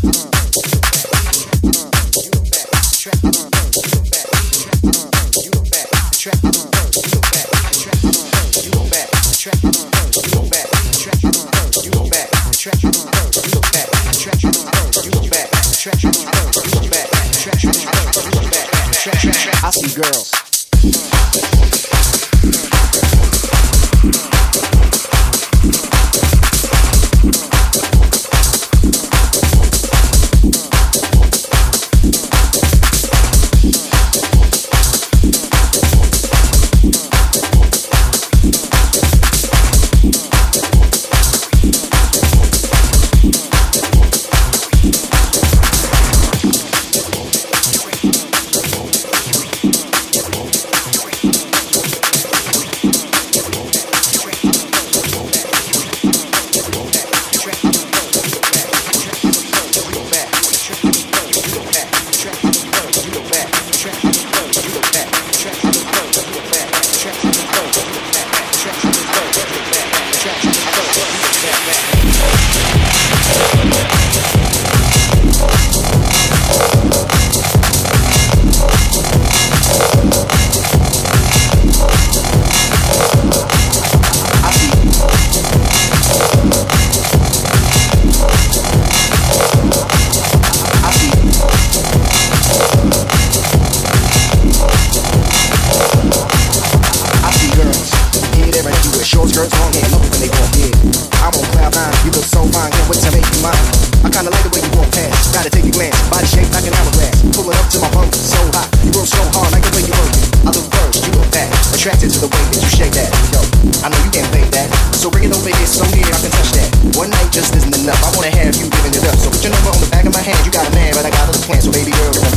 I see girls. Attracted to the way that you shake that. Yo, I know you can't fake that. So bring it over here so near I can touch that. One night just isn't enough. I wanna have you giving it up. So put your number on the back of my hand. You got a man, but I got other plans. So baby girl,